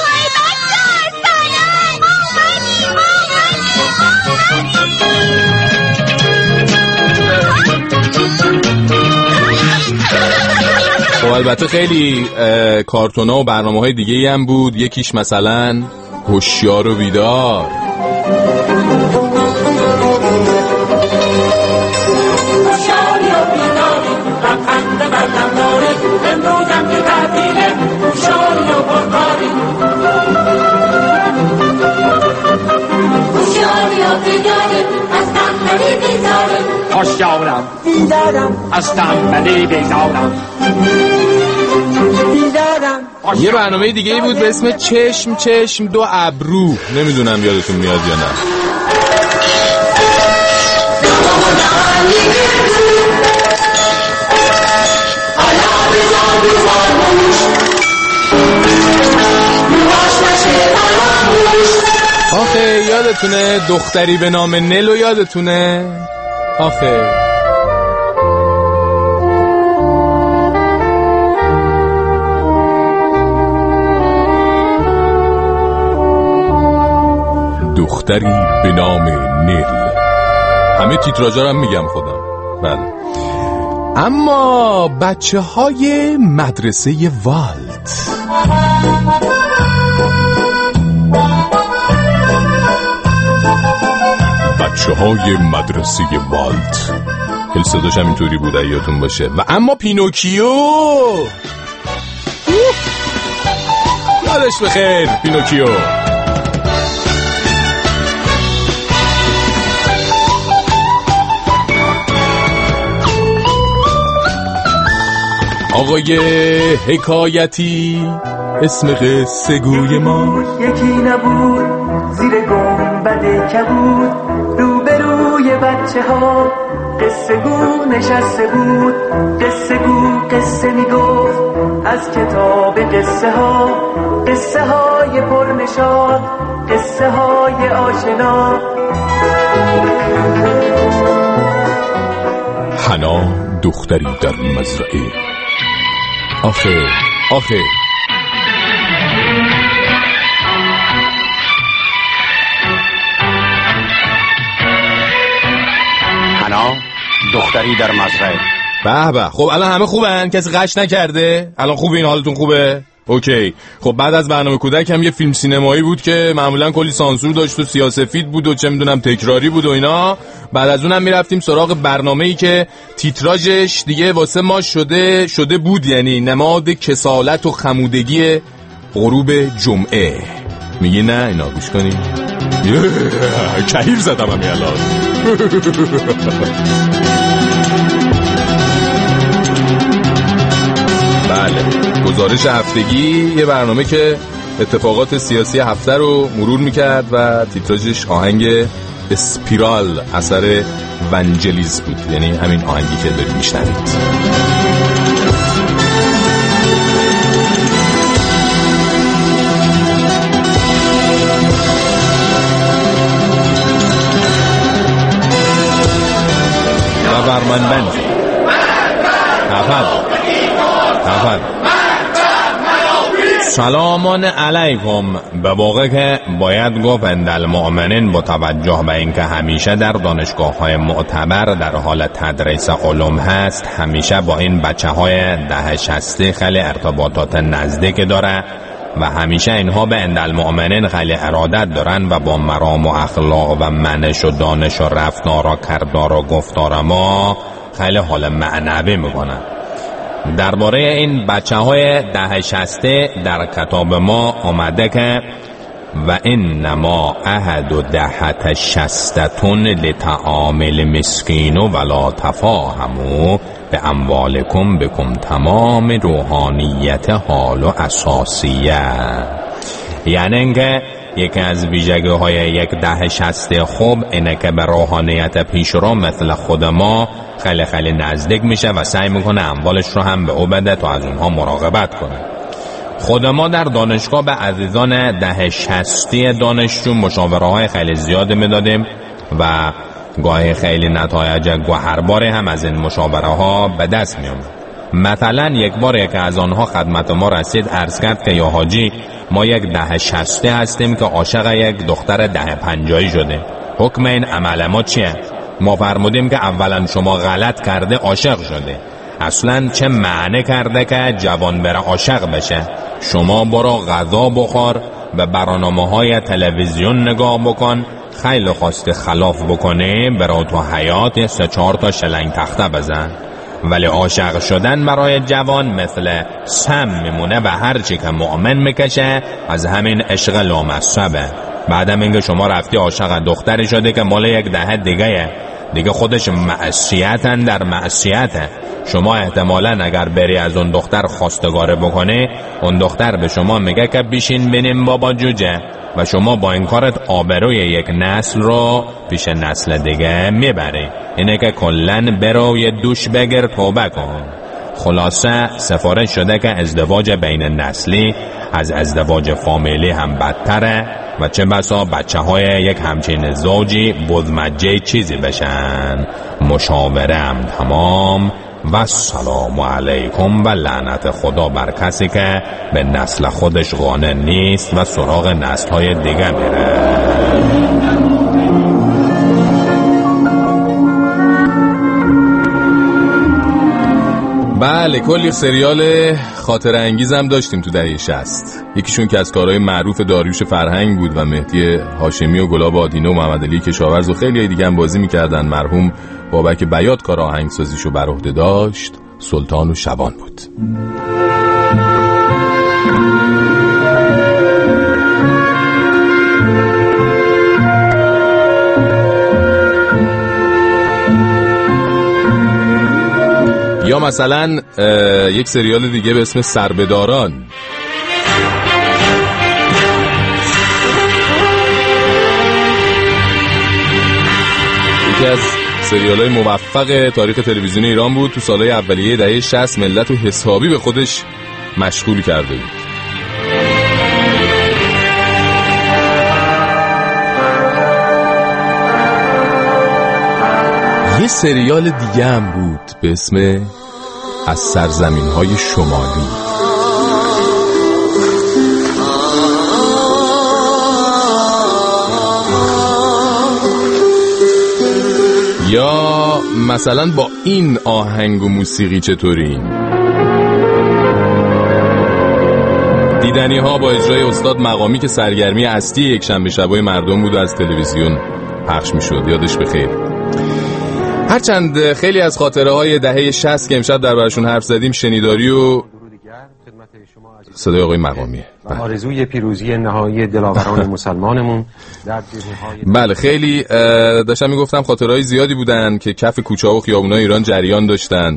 خب البته خیلی کارتونا و برنامه‌های دیگه‌ای هم بود. یکیش مثلا هوشیار و بیدار. هوشیارم بیدارم از تنبلی بیزارم. یه برنامه دیگه بود به اسم چشم چشم دو ابرو، نمیدونم یادتون میاد یا نه. آخه یادتونه دختری به نام نلو؟ یادتونه؟ آخه دختری به نام نل. همه تیتراژا هم میگم خودم. بله. اما بچه های مدرسه والت، بچه های مدرسه والت، خیلی صداش هم اینطوری بود یادتون باشه. و اما پینوکیو، یادش بخیر پینوکیو. آقای حکایتی اسم قصه گوی ما. یکی نبود زیر گنبد کبود، روبروی بچه ها قصه گو نشسته بود. قصه گو قصه میگفت از کتاب قصه ها، قصه های پرنشاط، قصه های آشنا. حنا دختری در مزرعه. آخه حنا دختری در مزرعه. به به. خب الان همه خوبن؟ کسی غش نکرده؟ الان خوبین؟ حالتون خوبه؟ اوکی. خب بعد از برنامه کودک هم یه فیلم سینمایی بود که معمولا کلی سانسور داشت و سیاه‌سفید بود و چه میدونم تکراری بود و اینا. بعد از اونم میرفتیم سراغ برنامه‌ای که تیتراژش دیگه واسه ما شده بود، یعنی نماد کسالت و خمودگی غروب جمعه. میگی نه؟ اینا گوش کنیم. کهیر زدم همین الان. بله، گزارش هفتگی، یه برنامه که اتفاقات سیاسی هفته رو مرور میکرد و تیتراژش آهنگ اسپیرال اثر ونجلیز بود، یعنی همین آهنگی که دارید میشنوید. برمنبند سلامان علیکم. به واقع که باید گفت المؤمنین با توجه به اینکه همیشه در دانشگاه‌های معتبر در حال تدریس علوم هست، همیشه با این بچه‌های دهه 60 خیلی ارتباطات نزدیک داره و همیشه اینها به المؤمنین خیلی ارادت دارن و با مرام و اخلاق و منش و دانش و رفتار و کردار و گفتار ما خیلی حال معنوی میکنن. درباره این بچه‌های دهه 60 در کتاب ما آمده که و انما عهد دهه 60 لتعامل مسکین ولا تفاهموا به اموالکم بکم تمام روحانیت حال و اساسیه. یعنی اینکه یکی از ویژگی‌های یک دهه 60 خوب اینه که به روحانیت پیشرو مثل خود ما خیلی خیلی نزدیک میشه و سعی میکنه اموالش رو هم به او بده تا از اونها مراقبت کنه. خود ما در دانشگاه به عزیزان دهه 60 دانشجو مشاوره‌های خیلی زیاد میدادیم و گاهی خیلی نتایج گوهرباری هم از این مشاوره‌ها به دست می‌آمد. مثلا یک بار یک از آنها خدمت ما رسید، عرض کرد که یا حاجی ما یک دهه 60 هستیم که عاشق یک دختر دهه 50 شده. حکم این عمل ما چیه؟ ما فرمودیم که اولا شما غلط کرده عاشق شده. اصلا چه معنی کرده که جوان بره عاشق بشه؟ شما برو غذا بخور و برنامه‌های تلویزیون نگاه بکن. خیلی خواست که خلاف بکنه برو تو حیات 3-4 تا شلنگ تخته بزن. ولی عاشق شدن برای جوان مثل سم میمونه و هرچی که مؤمن میکشه از همین عشق لامصبه. بعدم اینکه شما رفتی عاشق دختری شده که مال یک دهه دیگه خودش معصیتن در معصیته. شما احتمالاً اگر بری از اون دختر خواستگاره بکنی، اون دختر به شما میگه که بیشین بینیم بابا جوجه و شما با این کارت آبروی یک نسل رو پیش نسل دیگه میبری. اینه که کلن برو یه دوش بگیر توبه کن. خلاصه سفارش شده که ازدواج بین نسلی از ازدواج فامیلی هم بدتره و چه بسا بچه های یک همچین زوجی بزمجه چیزی بشن. مشاوره هم تمام و السلام علیکم و لعنت خدا بر کسی که به نسل خودش قانع نیست و سراغ نسل های دیگه میره. بله، کلی سریال خاطره انگیز هم داشتیم تو دهه 60. یکیشون که از کارهای معروف داریوش فرهنگ بود و مهدی هاشمی و گلاب آدینه و محمد علی کشاورز و خیلی دیگه هم بازی میکردن. مرحوم بابک بیات کار آهنگسازیشو بر عهده داشت. سلطان و شبان بود. یا مثلا یک سریال دیگه به اسم سربداران. یکی از سریال‌های موفق تاریخ تلویزیون ایران بود. تو سالهای اولیه دهه 60 ملت رو حسابی به خودش مشغول کرده بود. یه سریال دیگه هم بود به اسم از سرزمین‌های شمالی. یا مثلا با این آهنگ و موسیقی چطوری؟ دیدنی ها با اجرای استاد مقامی که سرگرمی اصلی یک شنبه شبای مردم بود و از تلویزیون پخش می شد. یادش بخیر. هرچند خیلی از خاطره های دهه 60 که امشب در برشون حرف زدیم شنیداری و صدای آقای مقامیه. آرزوی پیروزی نهایی دلاوران مسلمانمون در بله، خیلی داشتم میگفتم خاطرهای زیادی بودن که کف کوچه ها و خیابونای ایران جریان داشتن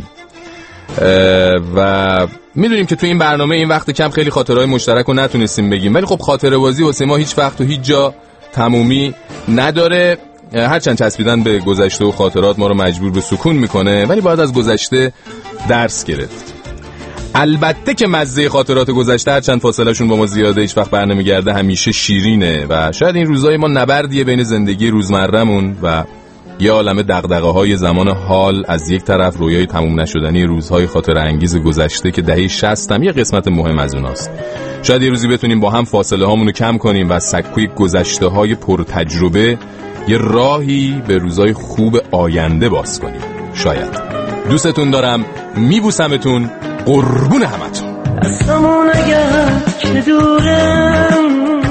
و میدونیم که تو این برنامه این وقت کم خیلی خاطرهای مشترک رو نتونستیم بگیم، ولی خب خاطره بازی واسه ما هیچ وقت و هیچ جا تمومی نداره. هرچند چسبیدن به گذشته و خاطرات ما رو مجبور به سکون میکنه، ولی باید از گذشته درس گرفت. البته که مزه خاطرات گذشته هرچند فاصله شون با ما زیاده هیچ وقت برنمیگرده، همیشه شیرینه و شاید این روزای ما نبردیه بین زندگی روزمره‌مون و یه عالمه دغدغه‌های زمان حال از یک طرف، رویای تموم نشدنی روزهای خاطره انگیز گذشته که دهه 60 هم یه قسمت مهم از اوناست. شاید یه روزی بتونیم با هم فاصله هامونو کم کنیم و از سکوی گذشته‌های پرتجربه یه راهی به روزهای خوب آینده باز کنیم. شاید. دوستتون دارم، میبوسمتون، قربون همتون. دستمون اگر که دورم،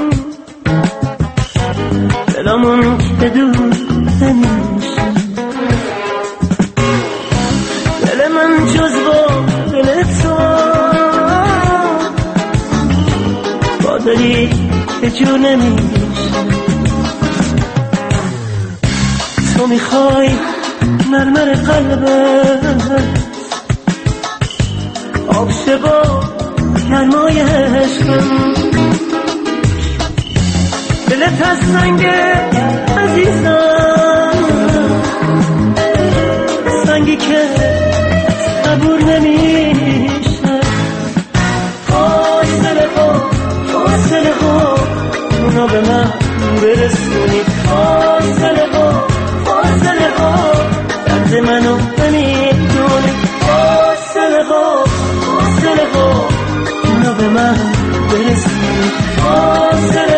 دلمون که دور نمیشه، دل من جز با دل تو با دلی که جور نمیشه. تو میخوای مرمر قلبت آب شه با گرمای عشقم، دلت از سنگ عزیزم، سنگی که صبور نمیشه. فاصله ها اونا به من برسونید، فاصله ها درد منو نمیدونید، فاصله ها اونا به من برسونید، فاصله